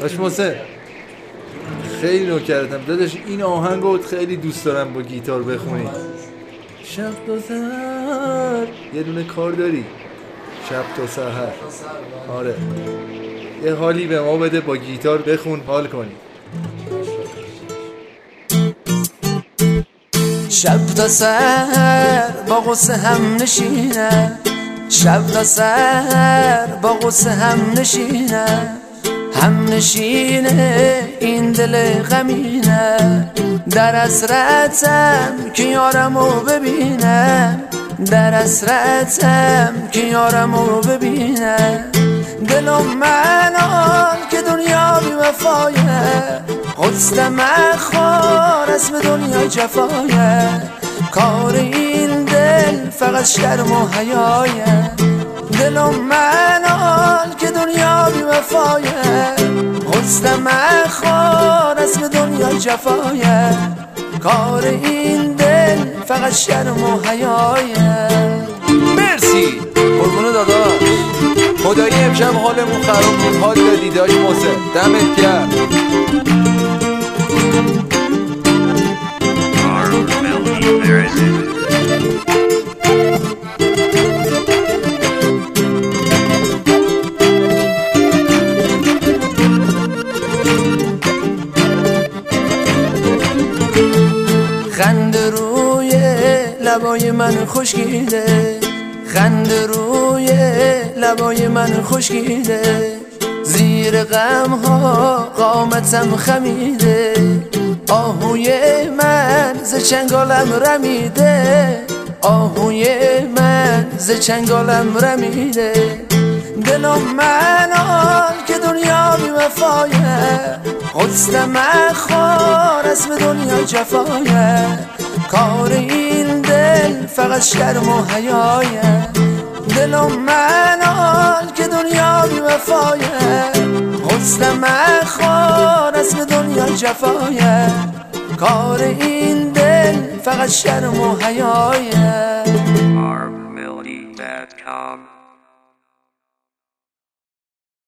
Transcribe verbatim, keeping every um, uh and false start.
باش محسن خیلی نوکرتم داداش، این آهنگو خیلی دوست دارم با گیتار بخونی. شب تا سحر یه دونه کار داری؟ شب تا سحر. آره یه حالی به ما بده، با گیتار بخون حال کنی. شب تا سحر با غصه هم نشینه، شب تا سحر با غصه هم نشینه، هم نشینه این دل غمینه. در حسرتم که یارمو ببینم، در حسرتم که یارمو ببینم. دلم منال که دنیا بی وفایه، حسن مخوار اسم دنیا جفایه. کار این دل فقط شرم و حیایه. دلم منال که دنیا بی وفایه، حسن مخوار اسم دنیا جفایه. کار این دل فقط شرم و حیایه. مرسی قربونو داداش، خدایی امشب حالمون خراب بود، حال دادی داش محسن، دمت گرم. خند روی لبای من خشکیده، خند روی لبای من خشکیده. زیر غم ها قامتم خمیده، آهوی من ز چنگالم رمیده، آهوی من ز چنگالم رمیده. دلم منال که دنیا بی وفایه، حسن مخوار اسم دنیا جفایه. کار این دل فقط شرم و حیایه. دلم منال که دنیا بی وفایه، حسن مخوار اسم دنیا جفایه. کار این دل فقط شرم و حیایه. armelody dot com